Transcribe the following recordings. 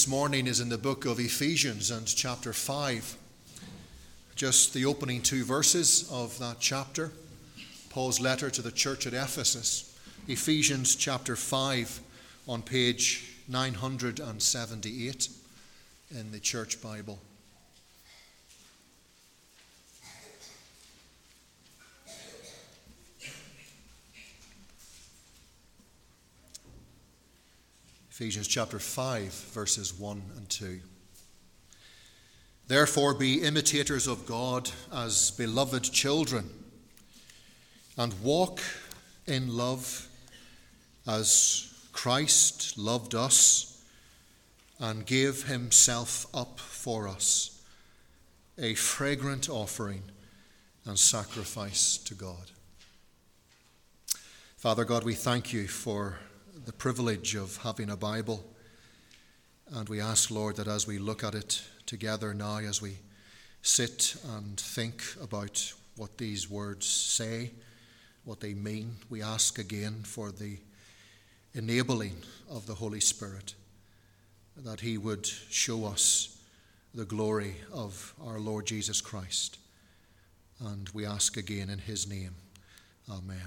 This morning is in the book of Ephesians and chapter 5. Just the opening two verses of that chapter, Paul's letter to the church at Ephesus. Ephesians chapter 5 on page 978 in the church Bible. Ephesians chapter 5, verses 1 and 2. Therefore be imitators of God as beloved children, and walk in love as Christ loved us and gave himself up for us, a fragrant offering and sacrifice to God. Father God, we thank you for the privilege of having a Bible, and we ask, Lord, that as we look at it together now, as we sit and think about what these words say, what they mean, we ask again for the enabling of the Holy Spirit, that he would show us the glory of our Lord Jesus Christ. And we ask again in his name. Amen.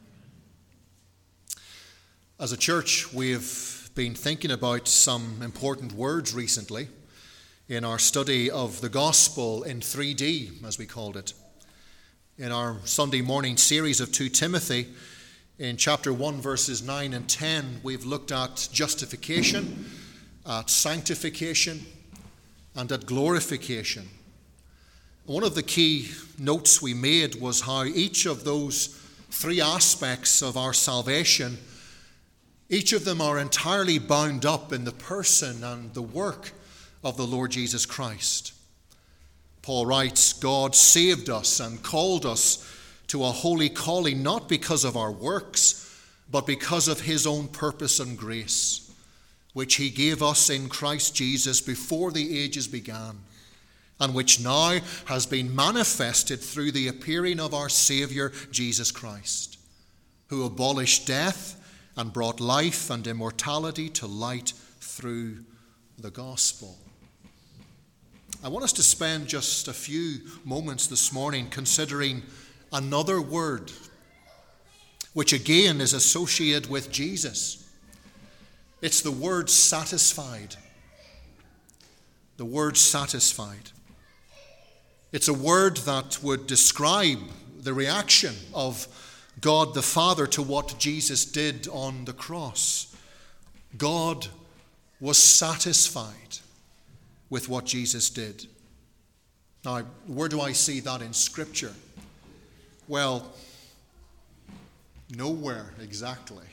As a church, we have been thinking about some important words recently in our study of the gospel in 3D, as we called it. In our Sunday morning series of 2 Timothy, in chapter 1, verses 9 and 10, we've looked at justification, at sanctification, and at glorification. One of the key notes we made was how each of those three aspects of our salvation, each of them are entirely bound up in the person and the work of the Lord Jesus Christ. Paul writes, God saved us and called us to a holy calling, not because of our works, but because of his own purpose and grace, which he gave us in Christ Jesus before the ages began, and which now has been manifested through the appearing of our Saviour, Jesus Christ, who abolished death and brought life and immortality to light through the gospel. I want us to spend just a few moments this morning considering another word, which again is associated with Jesus. It's the word satisfied. The word satisfied. It's a word that would describe the reaction of God the Father to what Jesus did on the cross. God was satisfied with what Jesus did. Now, where do I see that in Scripture? Well, nowhere exactly.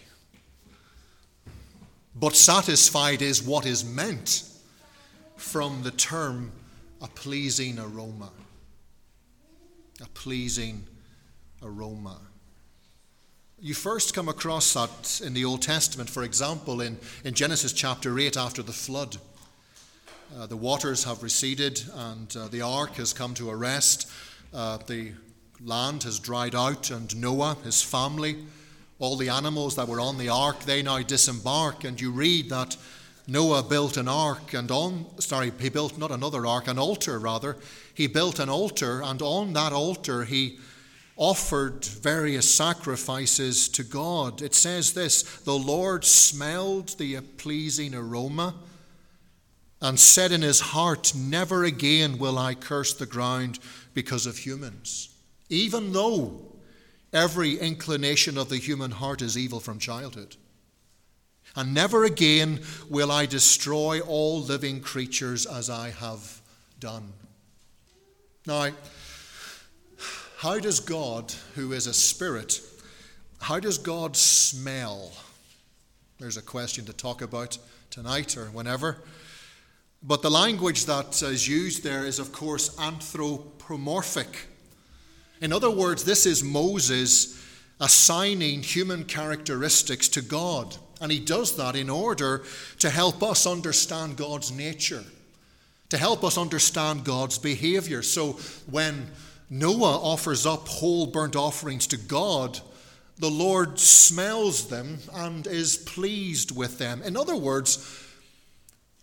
But satisfied is what is meant from the term a pleasing aroma. A pleasing aroma. You first come across that in the Old Testament, for example, in Genesis chapter 8 after the flood. The waters have receded and the ark has come to a rest. The land has dried out, and Noah, his family, all the animals that were on the ark, they now disembark. And you read that Noah built an ark, and he built not another ark, an altar rather. He built an altar, and on that altar he offered various sacrifices to God. It says this, the Lord smelled the pleasing aroma and said in his heart, never again will I curse the ground because of humans, even though every inclination of the human heart is evil from childhood. And never again will I destroy all living creatures as I have done. Now, how does God, who is a spirit, how does God smell? There's a question to talk about tonight or whenever. But the language that is used there is, of course, anthropomorphic. In other words, this is Moses assigning human characteristics to God. And he does that in order to help us understand God's nature, to help us understand God's behavior. So when Noah offers up whole burnt offerings to God, the Lord smells them and is pleased with them. In other words,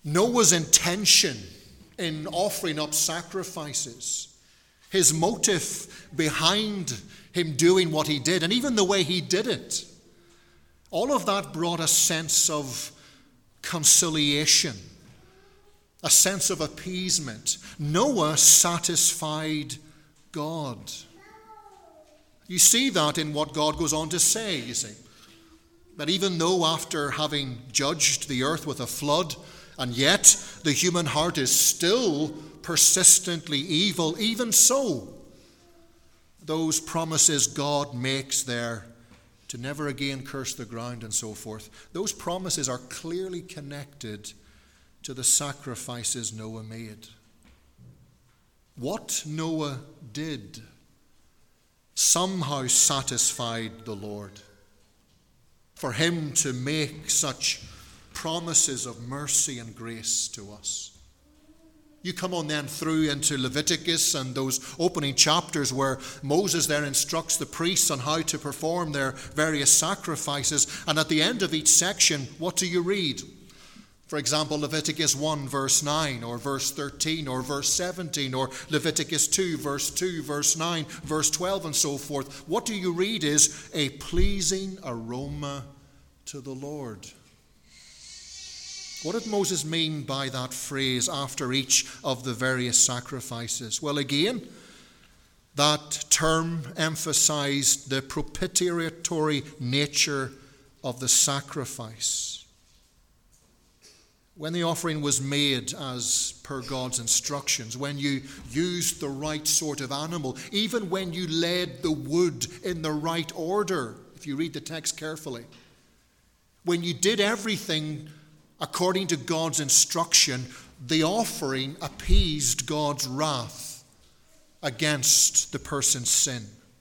Noah's intention in offering up sacrifices, his motive behind him doing what he did, and even the way he did it, all of that brought a sense of conciliation, a sense of appeasement. Noah satisfied God. You see that in what God goes on to say, you see. That even though after having judged the earth with a flood, and yet the human heart is still persistently evil, even so, those promises God makes there to never again curse the ground and so forth, those promises are clearly connected to the sacrifices Noah made. What Noah did somehow satisfied the Lord. For him to make such promises of mercy and grace to us. You come on then through into Leviticus and those opening chapters where Moses there instructs the priests on how to perform their various sacrifices. And at the end of each section, what do you read? For example, Leviticus 1 verse 9 or verse 13 or verse 17 or Leviticus 2 verse 2, verse 9, verse 12 and so forth. What do you read is a pleasing aroma to the Lord. What did Moses mean by that phrase after each of the various sacrifices? Well, again, that term emphasized the propitiatory nature of the sacrifice. When the offering was made as per God's instructions, when you used the right sort of animal, even when you laid the wood in the right order, if you read the text carefully, when you did everything according to God's instruction, the offering appeased God's wrath against the person's sin.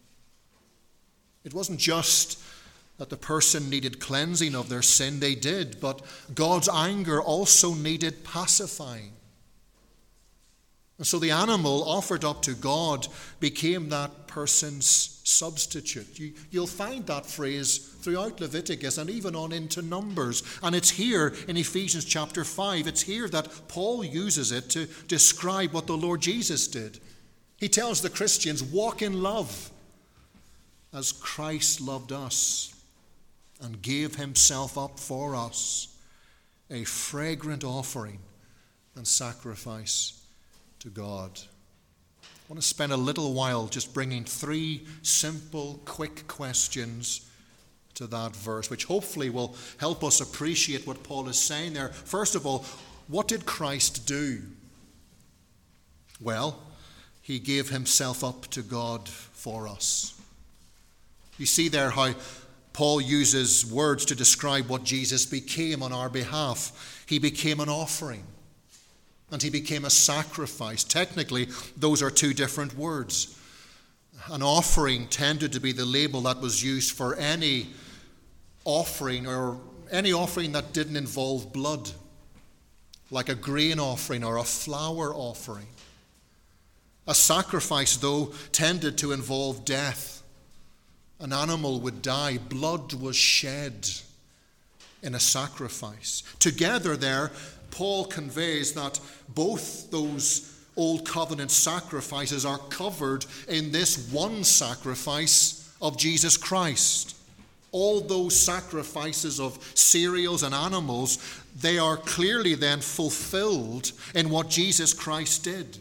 It wasn't just that the person needed cleansing of their sin, they did, but God's anger also needed pacifying. And so the animal offered up to God became that person's substitute. You'll find that phrase throughout Leviticus and even on into Numbers. And it's here in Ephesians chapter 5. It's here that Paul uses it to describe what the Lord Jesus did. He tells the Christians, walk in love as Christ loved us and gave himself up for us, a fragrant offering and sacrifice to God. I want to spend a little while just bringing three simple, quick questions to that verse, which hopefully will help us appreciate what Paul is saying there. First of all, what did Christ do? Well, he gave himself up to God for us. You see there how Paul uses words to describe what Jesus became on our behalf. He became an offering. And he became a sacrifice. Technically, those are two different words. An offering tended to be the label that was used for any offering or any offering that didn't involve blood, like a grain offering or a flour offering. A sacrifice, though, tended to involve death. An animal would die. Blood was shed in a sacrifice. Together there, Paul conveys that both those old covenant sacrifices are covered in this one sacrifice of Jesus Christ. All those sacrifices of cereals and animals, they are clearly then fulfilled in what Jesus Christ did.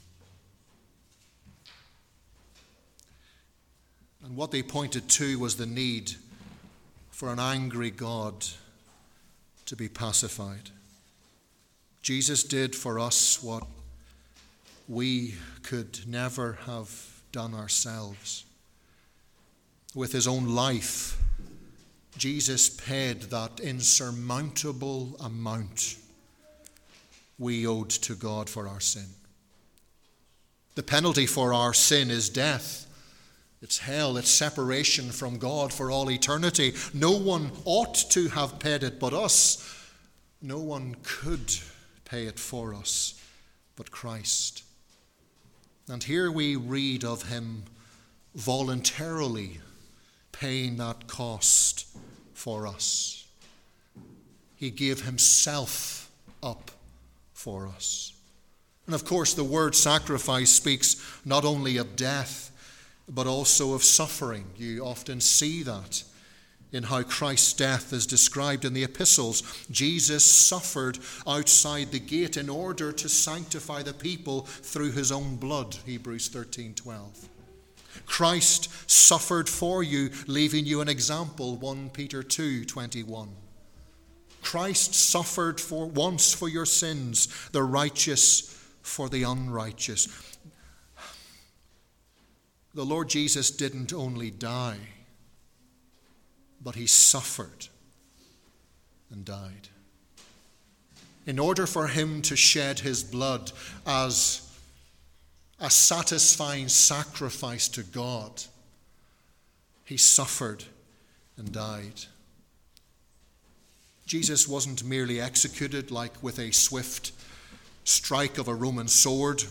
And what they pointed to was the need for an angry God to be pacified. Jesus did for us what we could never have done ourselves. With his own life, Jesus paid that insurmountable amount we owed to God for our sin. The penalty for our sin is death. It's hell, it's separation from God for all eternity. No one ought to have paid it but us. No one could pay it for us but Christ. And here we read of him voluntarily paying that cost for us. He gave himself up for us. And of course, the word sacrifice speaks not only of death, but also of suffering. You often see that in how Christ's death is described in the epistles. Jesus suffered outside the gate in order to sanctify the people through his own blood, Hebrews 13:12. Christ suffered for you, leaving you an example, 1 Peter 2:21. Christ suffered once for your sins, the righteous for the unrighteous. The Lord Jesus didn't only die, but he suffered and died. In order for him to shed his blood as a satisfying sacrifice to God, he suffered and died. Jesus wasn't merely executed like with a swift strike of a Roman sword,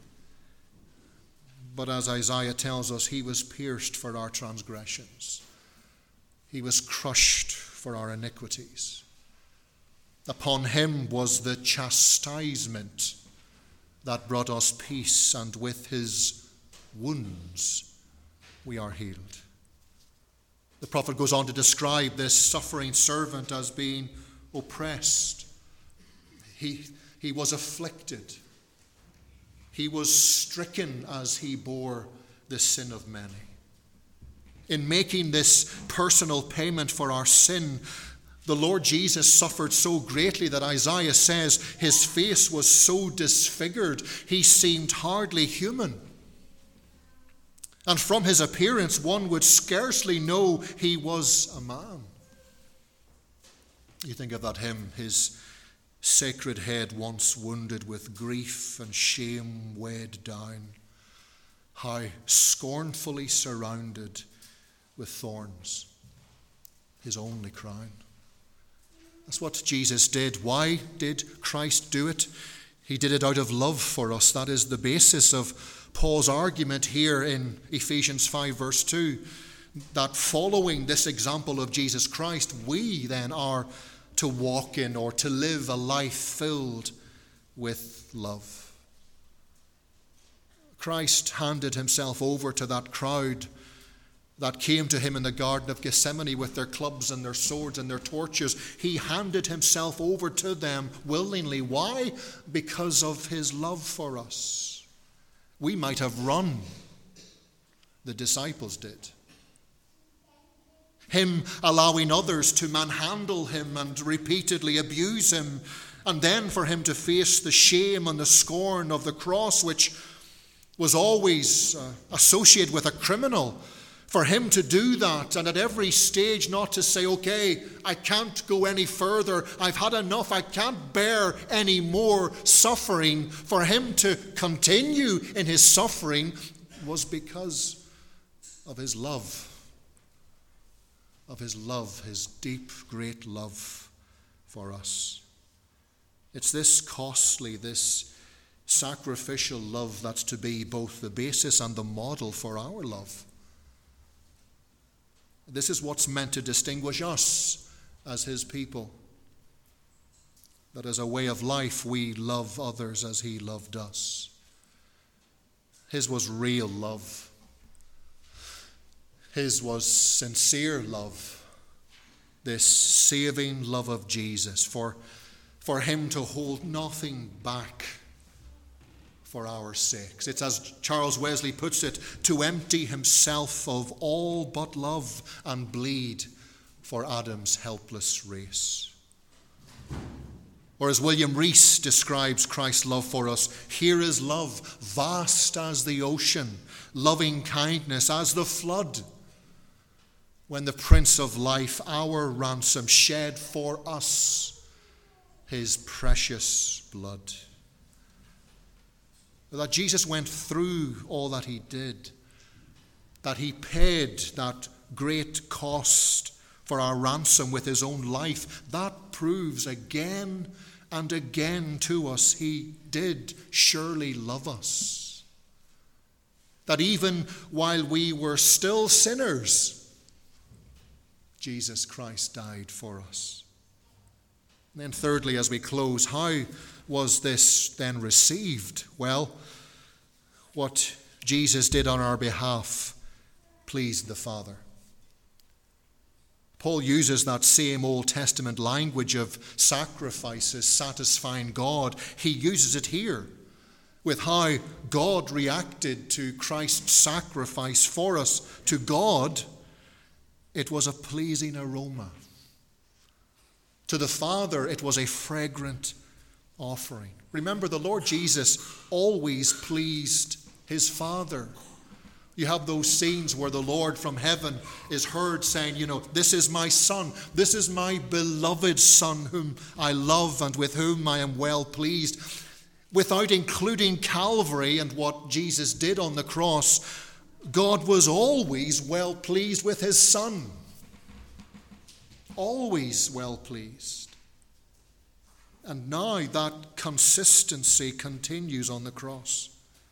but as Isaiah tells us, he was pierced for our transgressions. He was crushed for our iniquities. Upon him was the chastisement that brought us peace, and with his wounds we are healed. The prophet goes on to describe this suffering servant as being oppressed. He was afflicted. He was stricken as he bore the sin of many. In making this personal payment for our sin, the Lord Jesus suffered so greatly that Isaiah says his face was so disfigured, he seemed hardly human. And from his appearance, one would scarcely know he was a man. You think of that hymn, his sacred head once wounded with grief and shame weighed down, how scornfully surrounded with thorns, his only crown. That's what Jesus did. Why did Christ do it? He did it out of love for us. That is the basis of Paul's argument here in Ephesians 5 verse 2, that following this example of Jesus Christ, we then are to walk in or to live a life filled with love. Christ handed himself over to that crowd that came to him in the Garden of Gethsemane with their clubs and their swords and their torches. He handed himself over to them willingly. Why? Because of his love for us. We might have run. The disciples did. Him allowing others to manhandle him and repeatedly abuse him, and then for him to face the shame and the scorn of the cross, which was always associated with a criminal. For him to do that, and at every stage not to say, okay, I can't go any further, I've had enough, I can't bear any more suffering. For him to continue in his suffering was because of his love. Of his love, his deep, great love for us. It's this costly, this sacrificial love that's to be both the basis and the model for our love. This is what's meant to distinguish us as his people. That as a way of life, we love others as he loved us. His was real love. His was sincere love. This saving love of Jesus, for him to hold nothing back for our sakes. It's as Charles Wesley puts it, to empty himself of all but love and bleed for Adam's helpless race. Or as William Rees describes Christ's love for us, here is love, vast as the ocean, loving kindness as the flood. When the Prince of Life, our ransom, shed for us his precious blood. That Jesus went through all that he did, that he paid that great cost for our ransom with his own life, that proves again and again to us he did surely love us. That even while we were still sinners, Jesus Christ died for us. And then thirdly, as we close, how was this then received? Well, what Jesus did on our behalf pleased the Father. Paul uses that same Old Testament language of sacrifices satisfying God. He uses it here with how God reacted to Christ's sacrifice for us. To God, it was a pleasing aroma. To the Father, it was a fragrant offering. Remember, the Lord Jesus always pleased his Father. You have those scenes where the Lord from heaven is heard saying, this is my Son, this is my beloved Son whom I love and with whom I am well pleased. Without including Calvary and what Jesus did on the cross, God was always well pleased with his Son. Always well pleased. And now that consistency continues on the cross.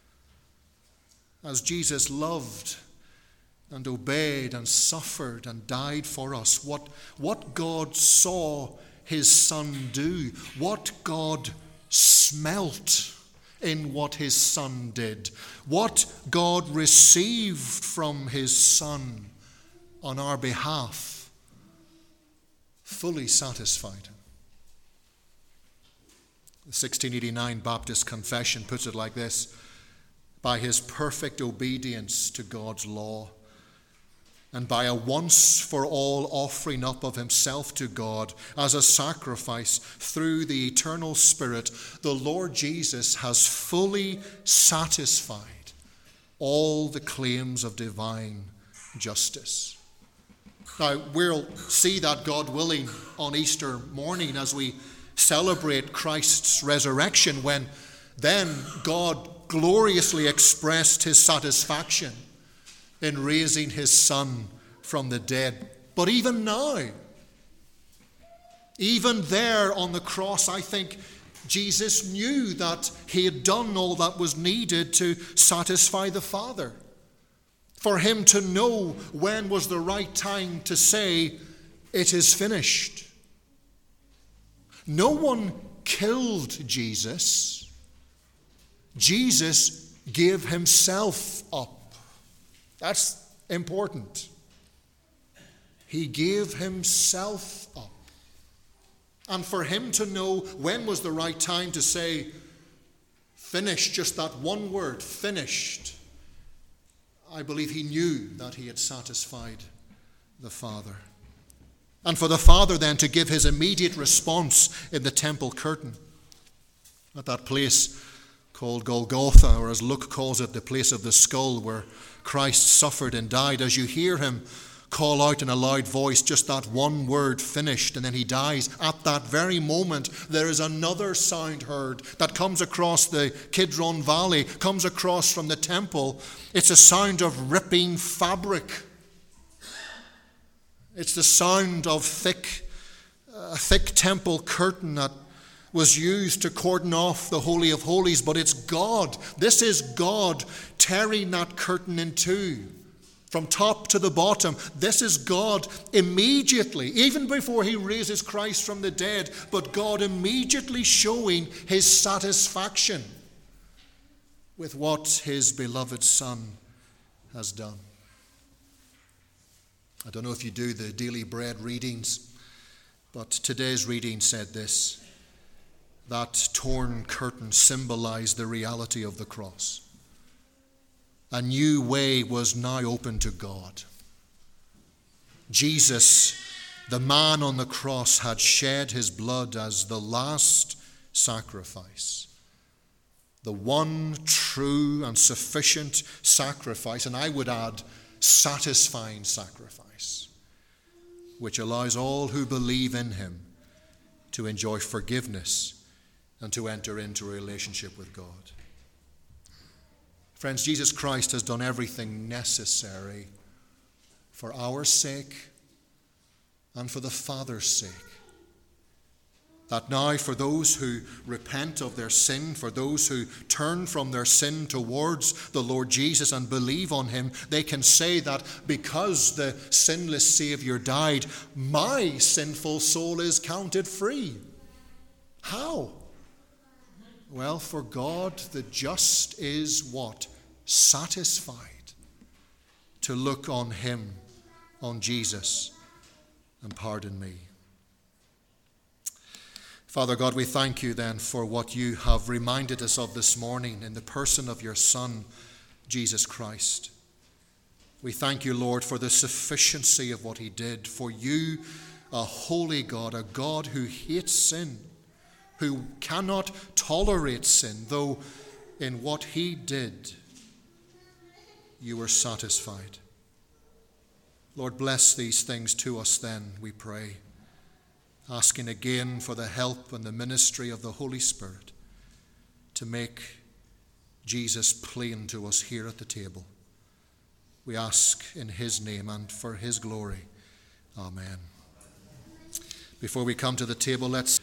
As Jesus loved and obeyed and suffered and died for us, what God saw his Son do, what God smelt in what his Son did, what God received from his Son on our behalf, fully satisfied him. The 1689 Baptist Confession puts it like this: by his perfect obedience to God's law, and by a once-for-all offering up of himself to God as a sacrifice through the eternal Spirit, the Lord Jesus has fully satisfied all the claims of divine justice. Now, we'll see that, God willing, on Easter morning as we celebrate Christ's resurrection, when then God gloriously expressed his satisfaction in raising his Son from the dead. But even now, even there on the cross, I think Jesus knew that he had done all that was needed to satisfy the Father. For him to know when was the right time to say, "It is finished." No one killed Jesus. Jesus gave himself up. That's important. He gave himself up. And for him to know when was the right time to say, "Finished," just that one word, "finished," I believe he knew that he had satisfied the Father. And for the Father then to give his immediate response in the temple curtain, at that place called Golgotha, or as Luke calls it, the place of the skull where Christ suffered and died. As you hear him call out in a loud voice just that one word, "finished," and then he dies, at that very moment there is another sound heard that comes across the Kidron Valley, comes across from the temple. It's a sound of ripping fabric. It's the sound of a thick temple curtain that was used to cordon off the Holy of Holies, but it's God. This is God tearing that curtain in two, from top to the bottom. This is God immediately, even before he raises Christ from the dead, but God immediately showing his satisfaction with what his beloved Son has done. I don't know if you do the Daily Bread readings, but today's reading said this: that torn curtain symbolized the reality of the cross. A new way was now open to God. Jesus, the man on the cross, had shed his blood as the last sacrifice. The one true and sufficient sacrifice, and I would add, satisfying sacrifice, which allows all who believe in him to enjoy forgiveness and to enter into a relationship with God. Friends, Jesus Christ has done everything necessary for our sake and for the Father's sake. That now for those who repent of their sin, for those who turn from their sin towards the Lord Jesus and believe on him, they can say that because the sinless Savior died, my sinful soul is counted free. How? Well, for God the just is what? Satisfied to look on him, on Jesus, and pardon me. Father God, we thank you then for what you have reminded us of this morning in the person of your Son, Jesus Christ. We thank you, Lord, for the sufficiency of what he did. For you, a holy God, a God who hates sin, who cannot tolerate sin, though in what he did, you were satisfied. Lord, bless these things to us then, we pray, asking again for the help and the ministry of the Holy Spirit to make Jesus plain to us here at the table. We ask in his name and for his glory. Amen. Before we come to the table, let's